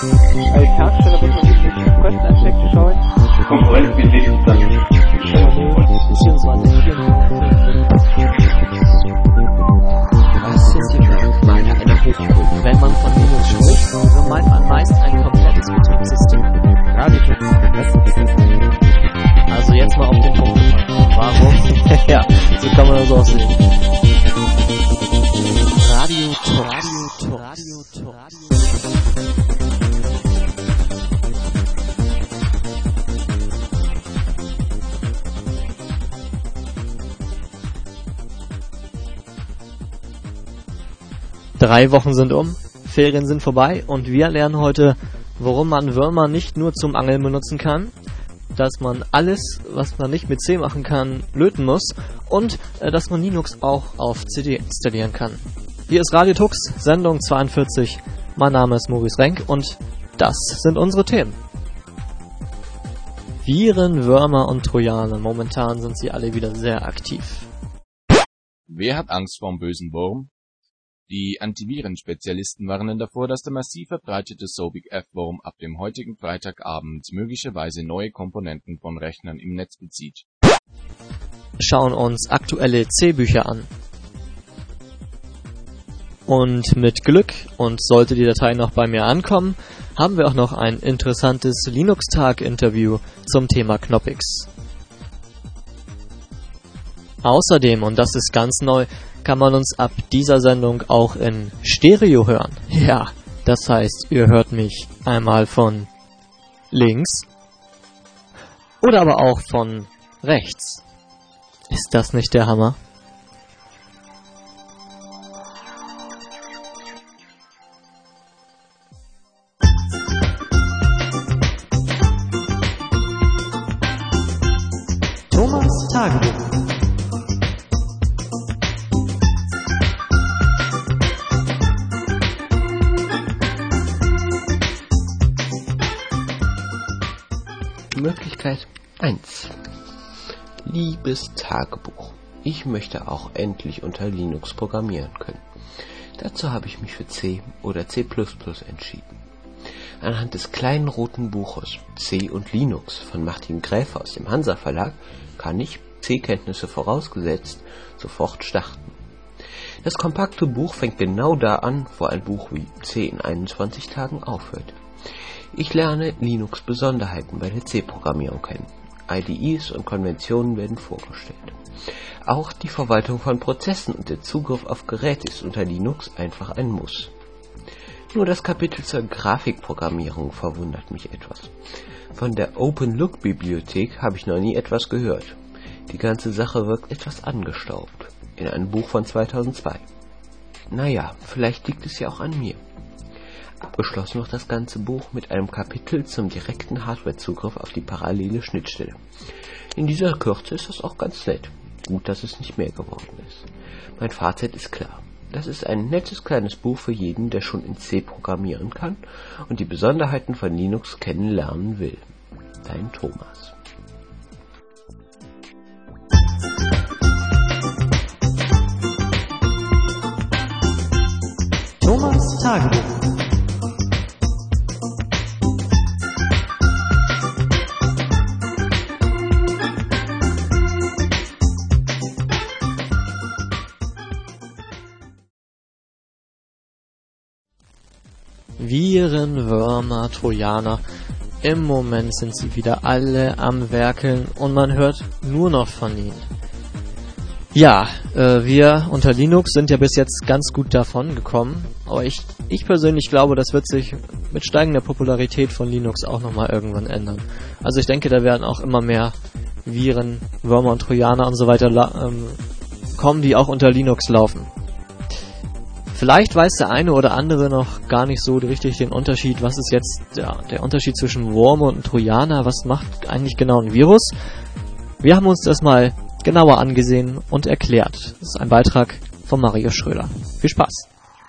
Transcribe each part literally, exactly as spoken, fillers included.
Als Hersteller muss man sich nicht auf Kosteneffekte schauen. Konkurrenz besiegt dann beziehungsweise Was ist die Merkmale einer Hochschule? Wenn man von Linux spricht, so meint man meist ein komplettes Betriebssystem. Also jetzt mal auf den Punkt gebracht. Warum? Ja, so kann man das auch sehen. Radio Talk. Radio Talk. Radio Talk. Drei Wochen sind um, Ferien sind vorbei und wir lernen heute, warum man Würmer nicht nur zum Angeln benutzen kann, dass man alles, was man nicht mit C machen kann, löten muss und äh, dass man Linux auch auf C D installieren kann. Hier ist Radio Tux, Sendung zweiundvierzig. Mein Name ist Maurice Renk und das sind unsere Themen. Viren, Würmer und Trojaner. Momentan sind sie alle wieder sehr aktiv. Wer hat Angst vorm bösen Wurm? Die Antiviren-Spezialisten warnen davor, dass der massiv verbreitete Sobiq F-Wurm ab dem heutigen Freitagabend möglicherweise neue Komponenten von Rechnern im Netz bezieht. Schauen uns aktuelle C-Bücher an. Und mit Glück, und sollte die Datei noch bei mir ankommen, haben wir auch noch ein interessantes Linux-Tag-Interview zum Thema Knoppix. Außerdem, und das ist ganz neu, kann man uns ab dieser Sendung auch in Stereo hören. Ja, das heißt, ihr hört mich einmal von links oder aber auch von rechts. Ist das nicht der Hammer? Thomas Tagebuch. Möglichkeit eins. Liebes Tagebuch, ich möchte auch endlich unter Linux programmieren können. Dazu habe ich mich für C oder C plus plus entschieden. Anhand des kleinen roten Buches C und Linux von Martin Gräfe aus dem Hansa Verlag kann ich, C-Kenntnisse vorausgesetzt, sofort starten. Das kompakte Buch fängt genau da an, wo ein Buch wie C in einundzwanzig Tagen aufhört. Ich lerne Linux-Besonderheiten bei der C-Programmierung kennen. I D Es und Konventionen werden vorgestellt. Auch die Verwaltung von Prozessen und der Zugriff auf Geräte ist unter Linux einfach ein Muss. Nur das Kapitel zur Grafikprogrammierung verwundert mich etwas. Von der OpenLook-Bibliothek habe ich noch nie etwas gehört. Die ganze Sache wirkt etwas angestaubt. In einem Buch von zweitausendzwei. Naja, vielleicht liegt es ja auch an mir. Abgeschlossen wird das ganze Buch mit einem Kapitel zum direkten Hardwarezugriff auf die parallele Schnittstelle. In dieser Kürze ist das auch ganz nett. Gut, dass es nicht mehr geworden ist. Mein Fazit ist klar. Das ist ein nettes kleines Buch für jeden, der schon in C programmieren kann und die Besonderheiten von Linux kennenlernen will. Dein Thomas. Thomas Tagebuch. Viren, Würmer, Trojaner. Im Moment sind sie wieder alle am Werkeln und man hört nur noch von ihnen. Ja, äh, wir unter Linux sind ja bis jetzt ganz gut davon gekommen, aber ich, ich persönlich glaube, das wird sich mit steigender Popularität von Linux auch nochmal irgendwann ändern. Also ich denke, da werden auch immer mehr Viren, Würmer und Trojaner und so weiter la- ähm, kommen, die auch unter Linux laufen. Vielleicht weiß der eine oder andere noch gar nicht so richtig den Unterschied. Was ist jetzt der, der Unterschied zwischen Wurm und Trojaner? Was macht eigentlich genau ein Virus? Wir haben uns das mal genauer angesehen und erklärt. Das ist ein Beitrag von Mario Schröder. Viel Spaß!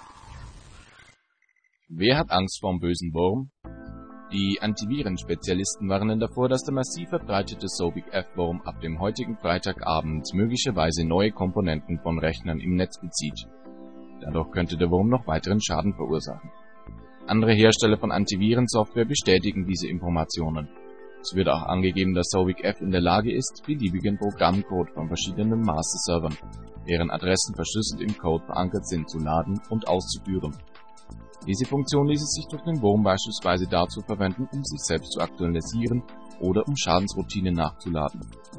Wer hat Angst vorm bösen Wurm? Die Antiviren-Spezialisten warnen davor, dass der massiv verbreitete Sobiq F-Wurm ab dem heutigen Freitagabend möglicherweise neue Komponenten von Rechnern im Netz bezieht. Dadurch könnte der Wurm noch weiteren Schaden verursachen. andere Hersteller von Antivirensoftware bestätigen diese Informationen. Es wird auch angegeben, dass Sobiq F in der Lage ist, beliebigen Programmcode von verschiedenen Master-Servern, deren Adressen verschlüsselt im Code verankert sind, zu laden und auszuführen. Diese Funktion ließe sich durch den Wurm beispielsweise dazu verwenden, um sich selbst zu aktualisieren oder um Schadensroutinen nachzuladen.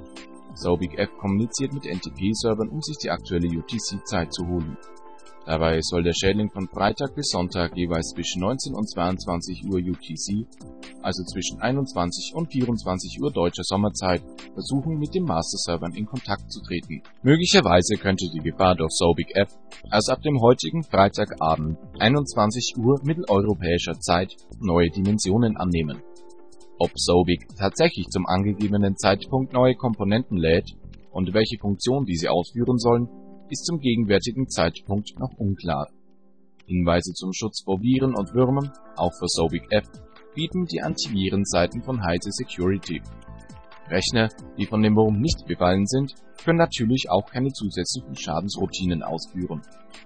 Sobiq F kommuniziert mit N T P-Servern, um sich die aktuelle U T C-Zeit zu holen. Dabei soll der Schädling von Freitag bis Sonntag jeweils zwischen neunzehn und zweiundzwanzig Uhr U T C, also zwischen einundzwanzig und vierundzwanzig Uhr deutscher Sommerzeit, versuchen, mit den Master-Servern in Kontakt zu treten. Möglicherweise könnte die Gefahr durch Sobiq F erst ab dem heutigen Freitagabend einundzwanzig Uhr mitteleuropäischer Zeit neue Dimensionen annehmen. Ob Sobiq tatsächlich zum angegebenen Zeitpunkt neue Komponenten lädt und welche Funktion diese ausführen sollen, ist zum gegenwärtigen Zeitpunkt noch unklar. Hinweise zum Schutz vor Viren und Würmern, auch für Sobiq F, bieten die Antivirenseiten von Heise Security. Rechner, die von dem Wurm nicht befallen sind, können natürlich auch keine zusätzlichen Schadensroutinen ausführen.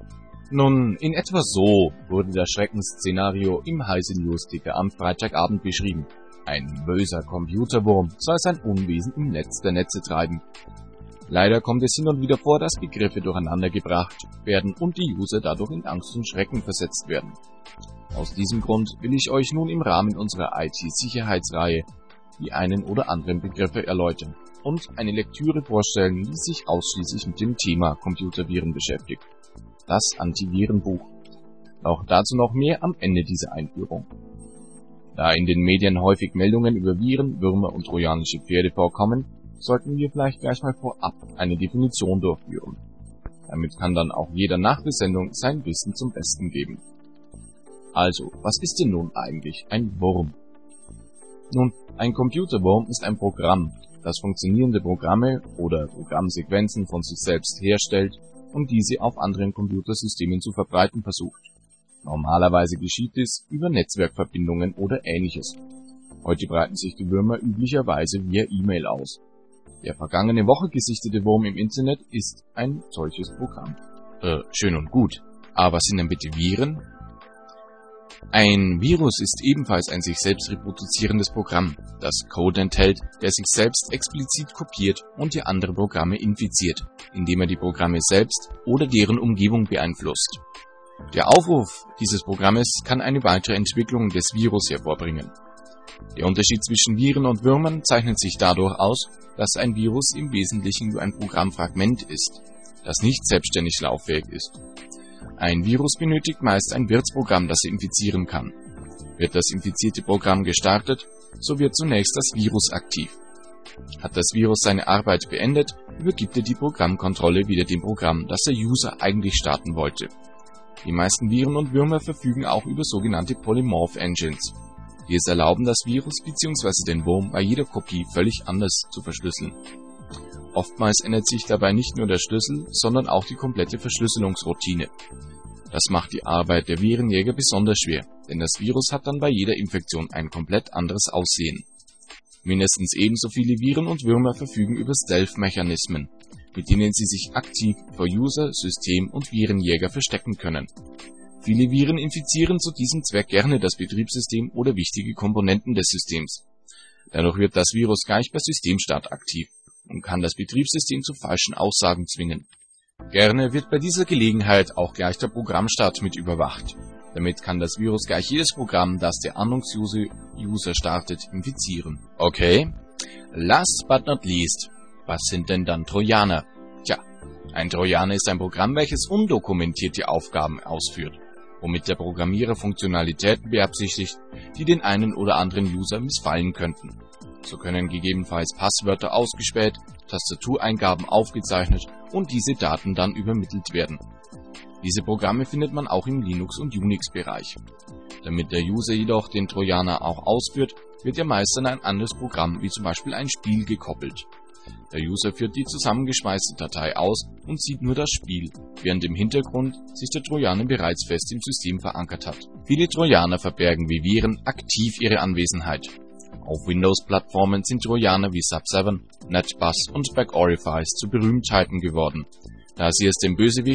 Nun, in etwa so wurde das Schreckensszenario im Heise News-Ticker am Freitagabend beschrieben. Ein böser Computerwurm soll sein Unwesen im Netz der Netze treiben. Leider kommt es hin und wieder vor, dass Begriffe durcheinandergebracht werden und die User dadurch in Angst und Schrecken versetzt werden. Aus diesem Grund will ich euch nun im Rahmen unserer I T-Sicherheitsreihe die einen oder anderen Begriffe erläutern und eine Lektüre vorstellen, die sich ausschließlich mit dem Thema Computerviren beschäftigt. Das Antivirenbuch. Auch dazu noch mehr am Ende dieser Einführung. Da in den Medien häufig Meldungen über Viren, Würmer und trojanische Pferde vorkommen, sollten wir vielleicht gleich mal vorab eine Definition durchführen. Damit kann dann auch jeder nach der Sendung sein Wissen zum Besten geben. Also, was ist denn nun eigentlich ein Wurm? Nun, ein Computerwurm ist ein Programm, das funktionierende Programme oder Programmsequenzen von sich selbst herstellt und diese auf anderen Computersystemen zu verbreiten versucht. Normalerweise geschieht dies über Netzwerkverbindungen oder ähnliches. Heute breiten sich die Würmer üblicherweise via E-Mail aus. Der vergangene Woche gesichtete Wurm im Internet ist ein solches Programm. Äh, schön und gut. Aber was sind denn bitte Viren? Ein Virus ist ebenfalls ein sich selbst reproduzierendes Programm, das Code enthält, der sich selbst explizit kopiert und die andere Programme infiziert, indem er die Programme selbst oder deren Umgebung beeinflusst. Der Aufruf dieses Programmes kann eine weitere Entwicklung des Virus hervorbringen. Der Unterschied zwischen Viren und Würmern zeichnet sich dadurch aus, dass ein Virus im Wesentlichen nur ein Programmfragment ist, das nicht selbstständig lauffähig ist. Ein Virus benötigt meist ein Wirtsprogramm, das er infizieren kann. Wird das infizierte Programm gestartet, so wird zunächst das Virus aktiv. Hat das Virus seine Arbeit beendet, übergibt er die Programmkontrolle wieder dem Programm, das der User eigentlich starten wollte. Die meisten Viren und Würmer verfügen auch über sogenannte Polymorph Engines, die es erlauben, das Virus bzw. den Wurm bei jeder Kopie völlig anders zu verschlüsseln. Oftmals ändert sich dabei nicht nur der Schlüssel, sondern auch die komplette Verschlüsselungsroutine. Das macht die Arbeit der Virenjäger besonders schwer, denn das Virus hat dann bei jeder Infektion ein komplett anderes Aussehen. Mindestens ebenso viele Viren und Würmer verfügen über Stealth-Mechanismen, mit denen sie sich aktiv vor User, System und Virenjäger verstecken können. Viele Viren infizieren zu diesem Zweck gerne das Betriebssystem oder wichtige Komponenten des Systems. Dadurch wird das Virus gleich bei Systemstart aktiv und kann das Betriebssystem zu falschen Aussagen zwingen. Gerne wird bei dieser Gelegenheit auch gleich der Programmstart mit überwacht. Damit kann das Virus gleich jedes Programm, das der Ahndungsuser startet, infizieren. Okay, last but not least, was sind denn dann Trojaner? Tja, ein Trojaner ist ein Programm, welches undokumentierte Aufgaben ausführt, womit der Programmierer Funktionalitäten beabsichtigt, die den einen oder anderen User missfallen könnten. So können gegebenenfalls Passwörter ausgespäht, Tastatureingaben aufgezeichnet und diese Daten dann übermittelt werden. Diese Programme findet man auch im Linux- und Unix-Bereich. Damit der User jedoch den Trojaner auch ausführt, wird er meist an ein anderes Programm, wie zum Beispiel ein Spiel, gekoppelt. Der User führt die zusammengeschmeißte Datei aus und sieht nur das Spiel, während im Hintergrund sich der Trojaner bereits fest im System verankert hat. Viele Trojaner verbergen wie Viren aktiv ihre Anwesenheit. Auf Windows-Plattformen sind Trojaner wie Sub sieben, NetBus und Backorifice zu Berühmtheiten geworden, da sie es dem Bösewicht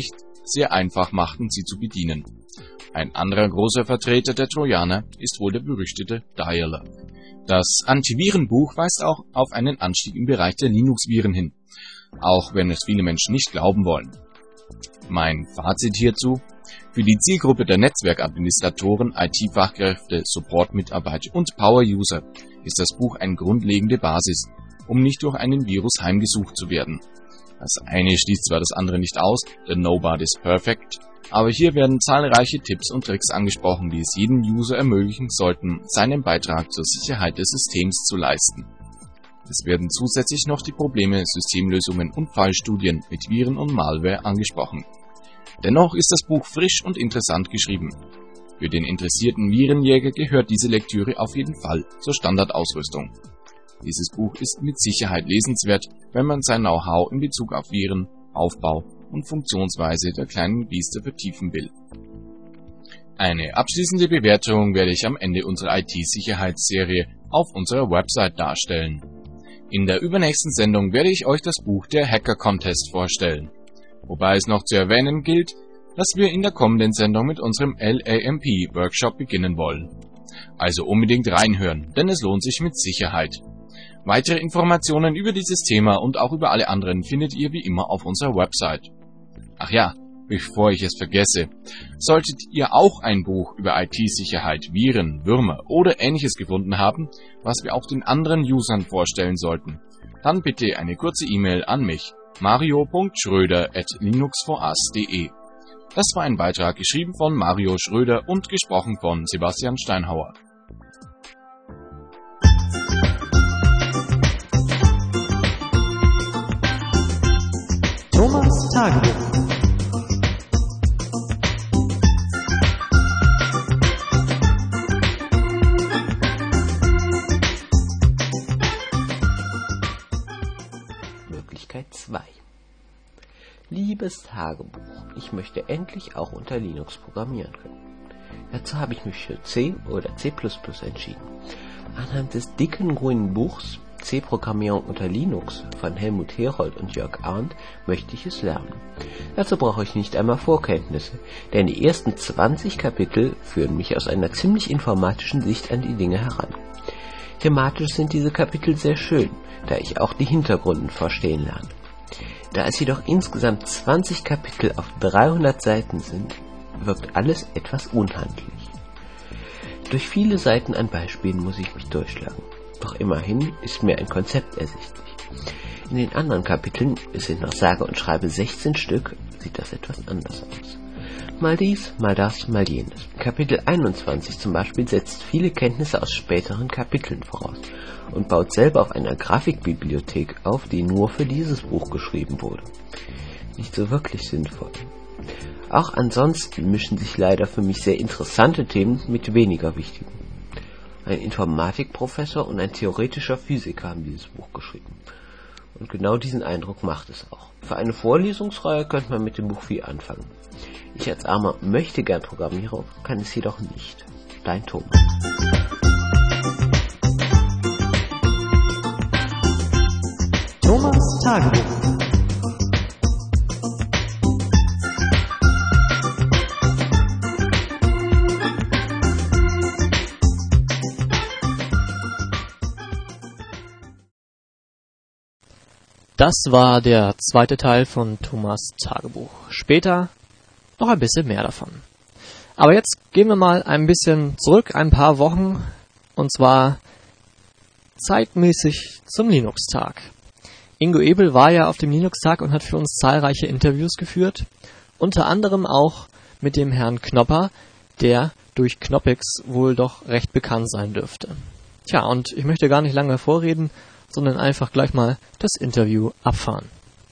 sehr einfach machten, sie zu bedienen. Ein anderer großer Vertreter der Trojaner ist wohl der berüchtigte Dialer. Das Antivirenbuch weist auch auf einen Anstieg im Bereich der Linux-Viren hin, auch wenn es viele Menschen nicht glauben wollen. Mein Fazit hierzu: Für die Zielgruppe der Netzwerkadministratoren, I T-Fachkräfte, Support-Mitarbeiter und Power-User ist das Buch eine grundlegende Basis, um nicht durch einen Virus heimgesucht zu werden. Das eine schließt zwar das andere nicht aus, denn nobody's perfect, aber hier werden zahlreiche Tipps und Tricks angesprochen, die es jedem User ermöglichen sollten, seinen Beitrag zur Sicherheit des Systems zu leisten. Es werden zusätzlich noch die Probleme, Systemlösungen und Fallstudien mit Viren und Malware angesprochen. Dennoch ist das Buch frisch und interessant geschrieben. Für den interessierten Virenjäger gehört diese Lektüre auf jeden Fall zur Standardausrüstung. Dieses Buch ist mit Sicherheit lesenswert, wenn man sein Know-how in Bezug auf Viren, Aufbau und Funktionsweise der kleinen Biester vertiefen will. Eine abschließende Bewertung werde ich am Ende unserer I T-Sicherheitsserie auf unserer Website darstellen. In der übernächsten Sendung werde ich euch das Buch Der Hacker Contest vorstellen. Wobei es noch zu erwähnen gilt, dass wir in der kommenden Sendung mit unserem L A M P-Workshop beginnen wollen. Also unbedingt reinhören, denn es lohnt sich mit Sicherheit. Weitere Informationen über dieses Thema und auch über alle anderen findet ihr wie immer auf unserer Website. Ach ja, bevor ich es vergesse, solltet ihr auch ein Buch über I T-Sicherheit, Viren, Würmer oder ähnliches gefunden haben, was wir auch den anderen Usern vorstellen sollten, dann bitte eine kurze E-Mail an mich, mario punkt schröder at linux for us punkt de. Das war ein Beitrag geschrieben von Mario Schröder und gesprochen von Sebastian Steinhauer. Thomas Tagebuch. Möglichkeit zwei. Liebes Tagebuch, ich möchte endlich auch unter Linux programmieren können. Dazu habe ich mich für C oder C plus plus entschieden. Anhand des dicken grünen Buchs C-Programmierung unter Linux von Helmut Herold und Jörg Arndt möchte ich es lernen. Dazu brauche ich nicht einmal Vorkenntnisse, denn die ersten zwanzig Kapitel führen mich aus einer ziemlich informatischen Sicht an die Dinge heran. Thematisch sind diese Kapitel sehr schön, da ich auch die Hintergründe verstehen lerne. Da es jedoch insgesamt zwanzig Kapitel auf dreihundert Seiten sind, wirkt alles etwas unhandlich. Durch viele Seiten an Beispielen muss ich mich durchschlagen. Doch immerhin ist mir ein Konzept ersichtlich. In den anderen Kapiteln, es sind nach sage und schreibe sechzehn Stück, sieht das etwas anders aus. Mal dies, mal das, mal jenes. Kapitel einundzwanzig zum Beispiel setzt viele Kenntnisse aus späteren Kapiteln voraus und baut selber auf einer Grafikbibliothek auf, die nur für dieses Buch geschrieben wurde. Nicht so wirklich sinnvoll. Auch ansonsten mischen sich leider für mich sehr interessante Themen mit weniger wichtigen. Ein Informatikprofessor und ein theoretischer Physiker haben dieses Buch geschrieben. Und genau diesen Eindruck macht es auch. Für eine Vorlesungsreihe könnte man mit dem Buch viel anfangen. Ich als armer Möchtegern Programmierer kann es jedoch nicht. Dein Thomas. Thomas Tagebuch. Das war der zweite Teil von Thomas Tagebuch. Später noch ein bisschen mehr davon. Aber jetzt gehen wir mal ein bisschen zurück, ein paar Wochen, und zwar zeitmäßig zum Linux-Tag. Ingo Ebel war ja auf dem Linux-Tag und hat für uns zahlreiche Interviews geführt, unter anderem auch mit dem Herrn Knopper, der durch Knoppix wohl doch recht bekannt sein dürfte. Tja, und ich möchte gar nicht lange vorreden, sondern einfach gleich mal das Interview abfahren.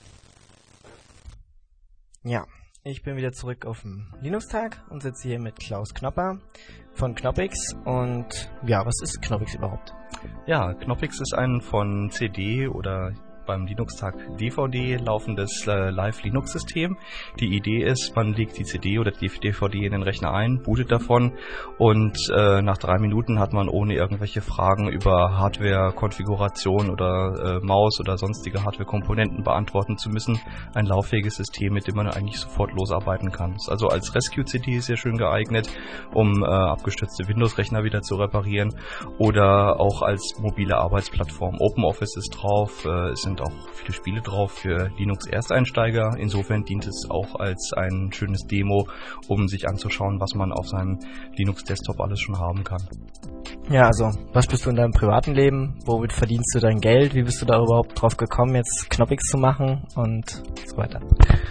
Ja, ich bin wieder zurück auf dem Linux-Tag und sitze hier mit Klaus Knopper von Knoppix. Und ja, was ist Knoppix überhaupt? Ja, Knoppix ist ein von C D oder beim Linux-Tag D V D laufendes äh, Live-Linux-System. Die Idee ist, man legt die C D oder die D V D in den Rechner ein, bootet davon und äh, nach drei Minuten hat man ohne irgendwelche Fragen über Hardware-Konfiguration oder äh, Maus oder sonstige Hardware-Komponenten beantworten zu müssen, ein lauffähiges System, mit dem man eigentlich sofort losarbeiten kann. Ist also als Rescue-C D sehr schön geeignet, um äh, abgestürzte Windows-Rechner wieder zu reparieren oder auch als mobile Arbeitsplattform. OpenOffice ist drauf, äh, es sind auch viele Spiele drauf für Linux-Ersteinsteiger. Insofern dient es auch als ein schönes Demo, um sich anzuschauen, was man auf seinem Linux-Desktop alles schon haben kann. Ja, also, was bist du in deinem privaten Leben? Womit verdienst du dein Geld? Wie bist du da überhaupt drauf gekommen, jetzt Knoppix zu machen und so weiter?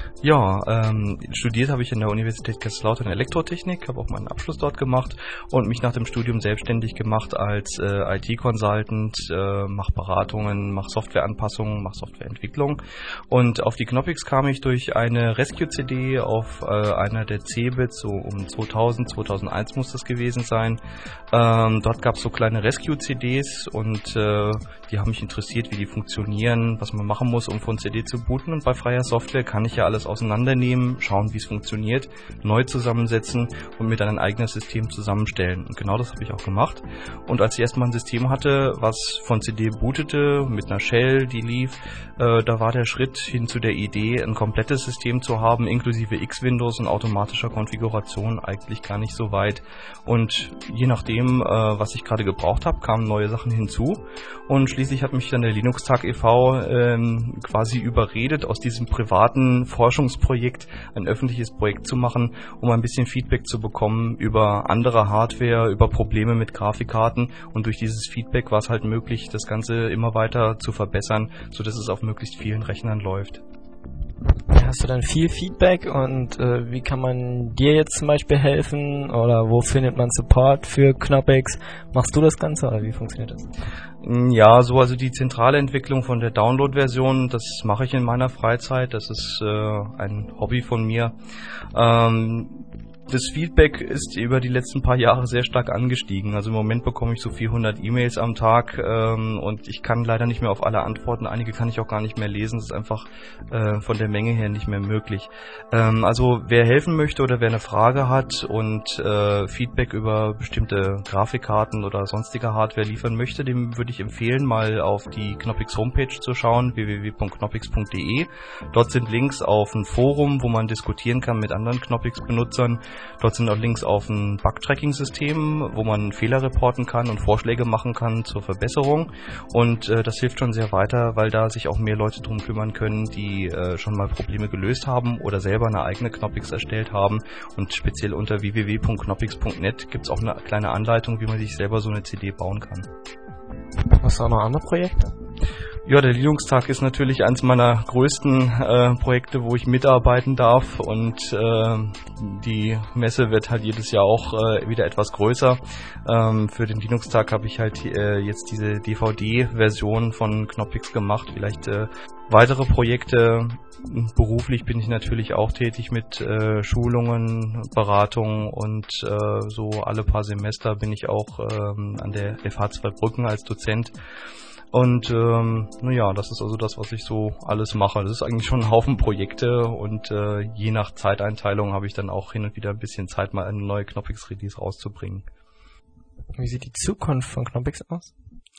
Ja, ähm, studiert habe ich in der Universität Kaiserslautern Elektrotechnik, habe auch meinen Abschluss dort gemacht und mich nach dem Studium selbstständig gemacht als äh, I T-Consultant, äh, mache Beratungen, mache Softwareanpassungen, mache Softwareentwicklung und auf die Knoppix kam ich durch eine Rescue-C D auf äh, einer der C-Bits, so um zweitausend, zweitausendeins muss das gewesen sein. Ähm, dort gab es so kleine Rescue-C Ds und äh, die haben mich interessiert, wie die funktionieren, was man machen muss, um von C D zu booten, und bei freier Software kann ich ja alles auseinandernehmen, schauen, wie es funktioniert, neu zusammensetzen und mir dann ein eigenes System zusammenstellen. Und genau das habe ich auch gemacht. Und als ich erstmal ein System hatte, was von C D bootete, mit einer Shell, die lief, äh, da war der Schritt hin zu der Idee, ein komplettes System zu haben, inklusive X-Windows und automatischer Konfiguration, eigentlich gar nicht so weit. Und je nachdem, äh, was ich gerade gebraucht habe, kamen neue Sachen hinzu. Und schließlich hat mich dann der Linux-Tag e V ähm, quasi überredet, aus diesem privaten Forschungsprojekt ein öffentliches Projekt zu machen, um ein bisschen Feedback zu bekommen über andere Hardware, über Probleme mit Grafikkarten, und durch dieses Feedback war es halt möglich, das Ganze immer weiter zu verbessern, sodass es auf möglichst vielen Rechnern läuft. Hast du dann viel Feedback und äh, wie kann man dir jetzt zum Beispiel helfen oder wo findet man Support für Knoppix? Machst du das Ganze oder wie funktioniert das? Ja, so also die zentrale Entwicklung von der Download-Version, das mache ich in meiner Freizeit, das ist äh, ein Hobby von mir. Ähm, Das Feedback ist über die letzten paar Jahre sehr stark angestiegen. Also im Moment bekomme ich so vierhundert E-Mails am Tag ähm, und ich kann leider nicht mehr auf alle antworten. Einige kann ich auch gar nicht mehr lesen. Das ist einfach äh, von der Menge her nicht mehr möglich. Ähm, also wer helfen möchte oder wer eine Frage hat und äh, Feedback über bestimmte Grafikkarten oder sonstige Hardware liefern möchte, dem würde ich empfehlen, mal auf die Knoppix Homepage zu schauen, w w w punkt knoppix punkt d e. Dort sind Links auf ein Forum, wo man diskutieren kann mit anderen Knoppix-Benutzern. Dort sind auch Links auf ein Bug-Tracking-System, wo man Fehler reporten kann und Vorschläge machen kann zur Verbesserung. Und äh, das hilft schon sehr weiter, weil da sich auch mehr Leute drum kümmern können, die äh, schon mal Probleme gelöst haben oder selber eine eigene Knoppix erstellt haben. Und speziell unter w w w punkt knoppix punkt net gibt es auch eine kleine Anleitung, wie man sich selber so eine C D bauen kann. Hast du auch noch andere Projekte? Ja, der Linux-Tag ist natürlich eines meiner größten äh, Projekte, wo ich mitarbeiten darf, und äh, die Messe wird halt jedes Jahr auch äh, wieder etwas größer. Ähm, für den Linux-Tag habe ich halt äh, jetzt diese D V D-Version von Knoppix gemacht, vielleicht äh, weitere Projekte. Beruflich bin ich natürlich auch tätig mit äh, Schulungen, Beratungen und äh, so alle paar Semester bin ich auch ähm, an der F H Zweibrücken als Dozent. Und ähm, naja, das ist also das, was ich so alles mache. Das ist eigentlich schon ein Haufen Projekte, und äh, je nach Zeiteinteilung habe ich dann auch hin und wieder ein bisschen Zeit, mal eine neue Knoppix-Release rauszubringen. Wie sieht die Zukunft von Knoppix aus?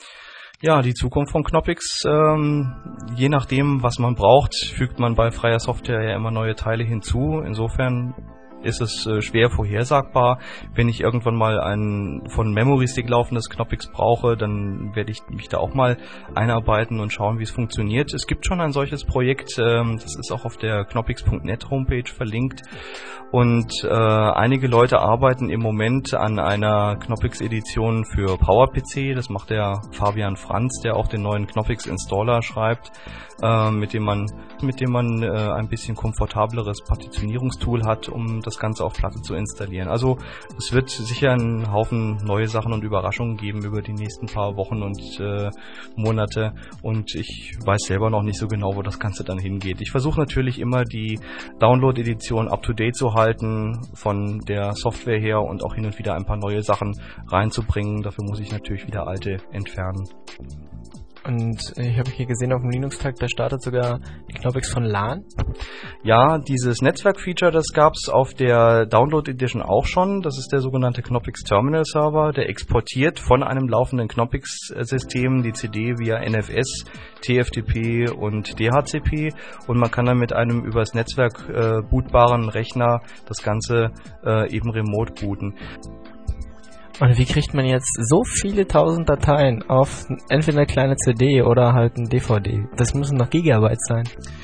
Ja, die Zukunft von Knoppix, ähm, je nachdem, was man braucht, fügt man bei freier Software ja immer neue Teile hinzu. Insofern ist es äh, schwer vorhersagbar. Wenn ich irgendwann mal ein von Memory Stick laufendes Knoppix brauche, dann werde ich mich da auch mal einarbeiten und schauen, wie es funktioniert. Es gibt schon ein solches Projekt, ähm, das ist auch auf der knoppix punkt net Homepage verlinkt, und äh, einige Leute arbeiten im Moment an einer Knoppix-Edition für PowerPC. Das macht der Fabian Franz, der auch den neuen Knoppix-Installer schreibt, äh, mit dem man mit dem man äh, ein bisschen komfortableres Partitionierungstool hat, um das Ganze auf Platte zu installieren. Also es wird sicher einen Haufen neue Sachen und Überraschungen geben über die nächsten paar Wochen und äh, Monate, und ich weiß selber noch nicht so genau, wo das Ganze dann hingeht. Ich versuche natürlich immer, die Download-Edition up-to-date zu halten von der Software her und auch hin und wieder ein paar neue Sachen reinzubringen. Dafür muss ich natürlich wieder alte entfernen. Und ich habe hier gesehen auf dem Linux-Tag, da startet sogar die Knoppix von LAN. Ja, dieses Netzwerk-Feature, das gab's auf der Download Edition auch schon. Das ist der sogenannte Knoppix Terminal Server, der exportiert von einem laufenden Knoppix-System die C D via N F S, T F T P und D H C P und man kann dann mit einem übers Netzwerk äh, bootbaren Rechner das Ganze äh, eben remote booten. Und wie kriegt man jetzt so viele tausend Dateien auf entweder eine kleine C D oder halt ein D V D? Das müssen doch Gigabyte sein.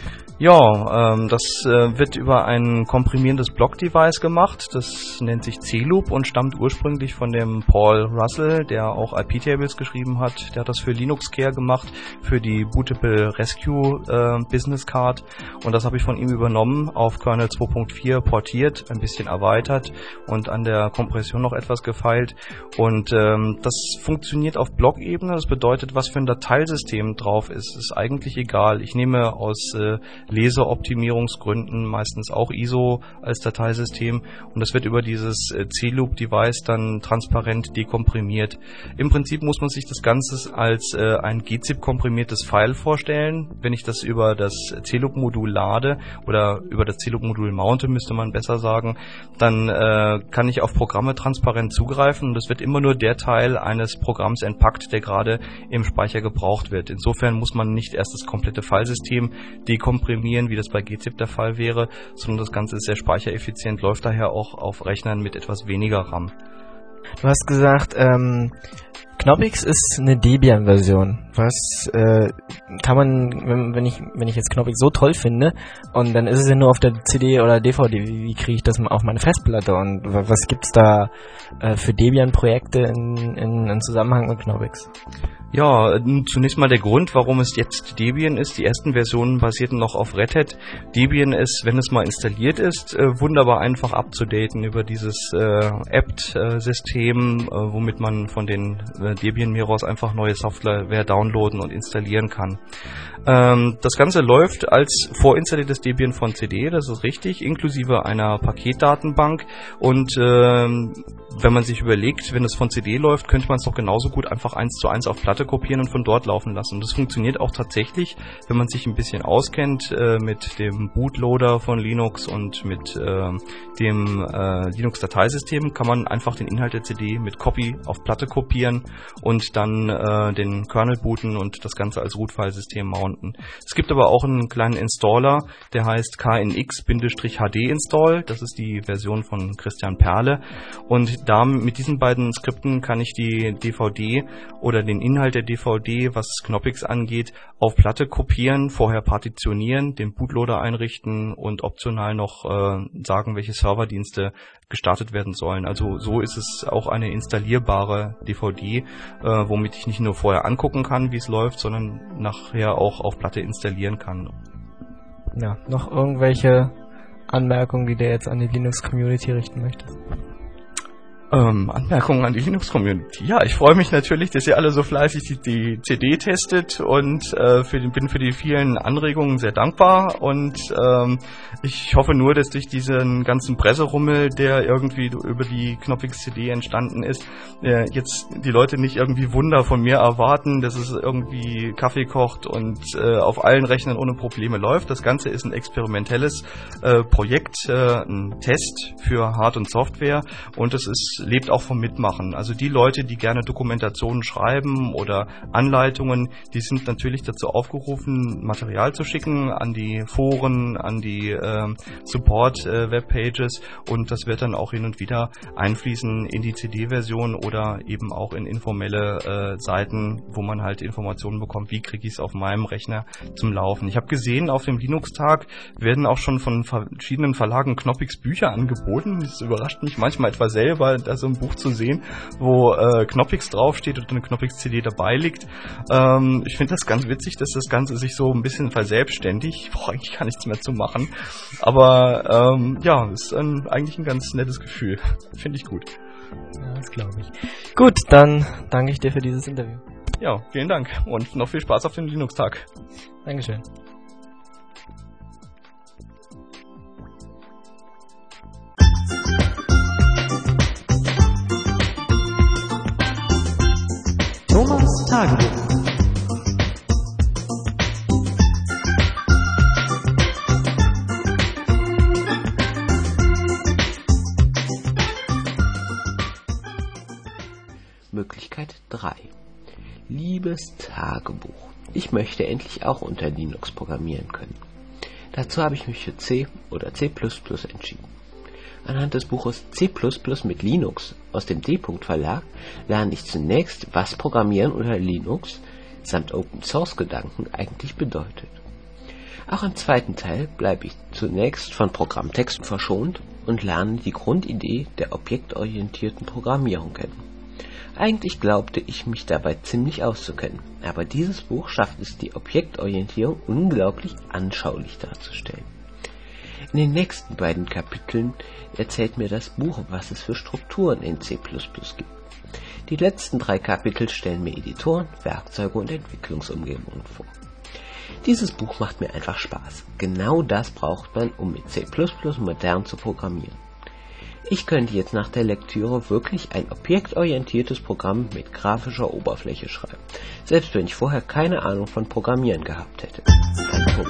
Ja, ähm, das äh, wird über ein komprimierendes Block-Device gemacht. Das nennt sich C-Loop und stammt ursprünglich von dem Paul Russell, der auch I P-Tables geschrieben hat. Der hat das für LinuxCare gemacht, für die Bootable Rescue äh, Business Card. Und das habe ich von ihm übernommen, auf Kernel zwei Punkt vier portiert, ein bisschen erweitert und an der Kompression noch etwas gefeilt. Und ähm, das funktioniert auf Block-Ebene. Das bedeutet, was für ein Dateisystem drauf ist, ist eigentlich egal. Ich nehme aus äh, Leseoptimierungsgründen meistens auch I S O als Dateisystem und das wird über dieses C-Loop-Device dann transparent dekomprimiert. Im Prinzip muss man sich das Ganze als äh, ein G zip-komprimiertes File vorstellen. Wenn ich das über das C-Loop-Modul lade oder über das C-Loop-Modul mounte, müsste man besser sagen, dann äh, kann ich auf Programme transparent zugreifen und das wird immer nur der Teil eines Programms entpackt, der gerade im Speicher gebraucht wird. Insofern muss man nicht erst das komplette Filesystem dekomprimieren, wie das bei G zip der Fall wäre, sondern das Ganze ist sehr speichereffizient, läuft daher auch auf Rechnern mit etwas weniger RAM. Du hast gesagt, ähm, Knoppix ist eine Debian-Version. Was äh, kann man, wenn, wenn ich wenn ich jetzt Knoppix so toll finde und dann ist es ja nur auf der C D oder D V D, wie, wie kriege ich das auf meine Festplatte und was gibt's da äh, für Debian-Projekte in, in, in Zusammenhang mit Knoppix? Ja, zunächst mal der Grund, warum es jetzt Debian ist. Die ersten Versionen basierten noch auf Red Hat. Debian ist, wenn es mal installiert ist, äh, wunderbar einfach abzudaten über dieses äh, apt-System, äh, womit man von den äh, Debian Mirrors einfach neue Software downloaden und installieren kann. Ähm, das Ganze läuft als vorinstalliertes Debian von C D, das ist richtig, inklusive einer Paketdatenbank und ähm, wenn man sich überlegt, wenn es von C D läuft, könnte man es doch genauso gut einfach eins zu eins auf Platte kopieren und von dort laufen lassen. Und das funktioniert auch tatsächlich, wenn man sich ein bisschen auskennt äh, mit dem Bootloader von Linux und mit äh, dem äh, Linux-Dateisystem, kann man einfach den Inhalt der C D mit Copy auf Platte kopieren und dann äh, den Kernel booten und das Ganze als Root-File-System mounten. Es gibt aber auch einen kleinen Installer, der heißt K N X H D Install. Das ist die Version von Christian Perle. Und da mit diesen beiden Skripten kann ich die D V D oder den Inhalt der D V D, was Knoppix angeht, auf Platte kopieren, vorher partitionieren, den Bootloader einrichten und optional noch äh, sagen, welche Serverdienste gestartet werden sollen. Also so ist es auch eine installierbare D V D, äh, womit ich nicht nur vorher angucken kann, wie es läuft, sondern nachher auch auf Platte installieren kann. Ja, noch irgendwelche Anmerkungen, die du jetzt an die Linux-Community richten möchtest? Ähm, Anmerkungen an die Linux-Community. Ja, ich freue mich natürlich, dass ihr alle so fleißig die, die C D testet und äh, für den, bin für die vielen Anregungen sehr dankbar und ähm, ich hoffe nur, dass durch diesen ganzen Presserummel, der irgendwie über die Knoppix C D entstanden ist, äh, jetzt die Leute nicht irgendwie Wunder von mir erwarten, dass es irgendwie Kaffee kocht und äh, auf allen Rechnern ohne Probleme läuft. Das Ganze ist ein experimentelles äh, Projekt, äh, ein Test für Hard- und Software und es ist lebt auch vom Mitmachen. Also die Leute, die gerne Dokumentationen schreiben oder Anleitungen, die sind natürlich dazu aufgerufen, Material zu schicken an die Foren, an die äh, Support-Webpages äh, und das wird dann auch hin und wieder einfließen in die C D-Version oder eben auch in informelle äh, Seiten, wo man halt Informationen bekommt, wie kriege ich es auf meinem Rechner zum Laufen. Ich habe gesehen, auf dem Linux-Tag werden auch schon von verschiedenen Verlagen Knoppix Bücher angeboten. Das überrascht mich manchmal etwa selber, da so ein Buch zu sehen, wo äh, Knoppix draufsteht und eine Knoppix-C D dabei liegt. Ähm, ich finde das ganz witzig, dass das Ganze sich so ein bisschen verselbstständigt. Ich brauche eigentlich gar nichts mehr zu machen. Aber ähm, ja, ist ein, eigentlich ein ganz nettes Gefühl. Finde ich gut. Ja, das glaube ich. Gut, dann danke ich dir für dieses Interview. Ja, vielen Dank und noch viel Spaß auf dem Linux-Tag. Dankeschön. Thomas Tagebuch. Möglichkeit drei. Liebes Tagebuch, ich möchte endlich auch unter Linux programmieren können. Dazu habe ich mich für C oder C plus plus entschieden. Anhand des Buches C plus plus mit Linux aus dem D-Punkt Verlag lerne ich zunächst, was Programmieren unter Linux samt Open Source Gedanken eigentlich bedeutet. Auch im zweiten Teil bleibe ich zunächst von Programmtexten verschont und lerne die Grundidee der objektorientierten Programmierung kennen. Eigentlich glaubte ich mich dabei ziemlich auszukennen, aber dieses Buch schafft es, die Objektorientierung unglaublich anschaulich darzustellen. In den nächsten beiden Kapiteln erzählt mir das Buch, was es für Strukturen in C plus plus gibt. Die letzten drei Kapitel stellen mir Editoren, Werkzeuge und Entwicklungsumgebungen vor. Dieses Buch macht mir einfach Spaß. Genau das braucht man, um mit C plus plus modern zu programmieren. Ich könnte jetzt nach der Lektüre wirklich ein objektorientiertes Programm mit grafischer Oberfläche schreiben, selbst wenn ich vorher keine Ahnung von Programmieren gehabt hätte. Dein Thomas.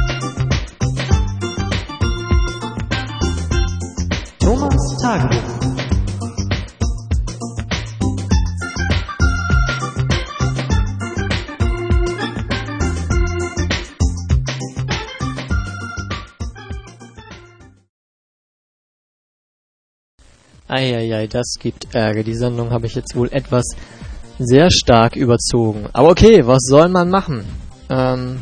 Thomas Tagebuch. Eieiei, das gibt Ärger. Die Sendung habe ich jetzt wohl etwas sehr stark überzogen. Aber okay, was soll man machen? Ähm,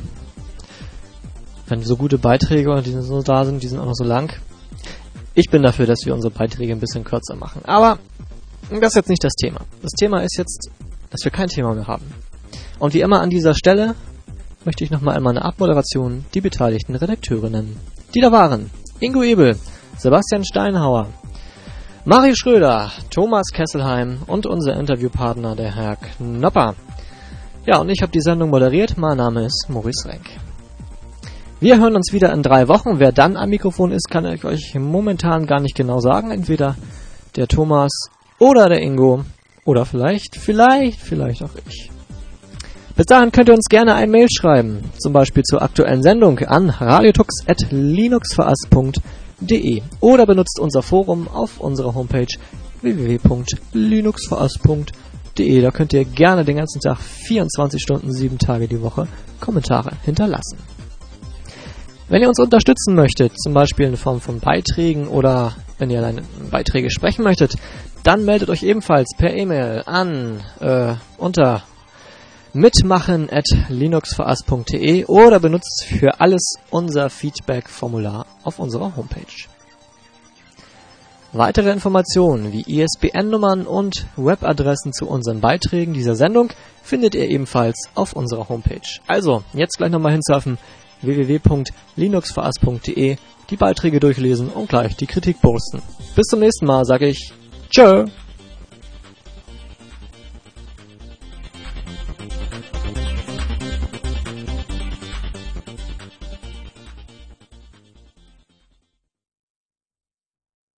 wenn so gute Beiträge und die sind so da sind, die sind auch noch so lang. Ich bin dafür, dass wir unsere Beiträge ein bisschen kürzer machen. Aber das ist jetzt nicht das Thema. Das Thema ist jetzt, dass wir kein Thema mehr haben. Und wie immer an dieser Stelle möchte ich nochmal in meiner Abmoderation die beteiligten Redakteure nennen. Die da waren: Ingo Ebel, Sebastian Steinhauer, Mario Schröder, Thomas Kesselheim und unser Interviewpartner, der Herr Knopper. Ja, und ich habe die Sendung moderiert. Mein Name ist Maurice Renk. Wir hören uns wieder in drei Wochen. Wer dann am Mikrofon ist, kann ich euch momentan gar nicht genau sagen. Entweder der Thomas oder der Ingo. Oder vielleicht, vielleicht, vielleicht auch ich. Bis dahin könnt ihr uns gerne ein Mail schreiben. Zum Beispiel zur aktuellen Sendung an radiotux at linuxverass punkt de oder benutzt unser Forum auf unserer Homepage w w w punkt linuxverass punkt de. Da könnt ihr gerne den ganzen Tag vierundzwanzig Stunden, sieben Tage die Woche Kommentare hinterlassen. Wenn ihr uns unterstützen möchtet, zum Beispiel in Form von Beiträgen oder wenn ihr alleine Beiträge sprechen möchtet, dann meldet euch ebenfalls per E-Mail an äh, unter mitmachen at linuxverass punkt de oder benutzt für alles unser Feedback-Formular auf unserer Homepage. Weitere Informationen wie I S B N-Nummern und Webadressen zu unseren Beiträgen dieser Sendung findet ihr ebenfalls auf unserer Homepage. Also, jetzt gleich nochmal hinsurfen, w w w punkt linuxverass punkt de, die Beiträge durchlesen und gleich die Kritik posten. Bis zum nächsten Mal, sage ich tschö!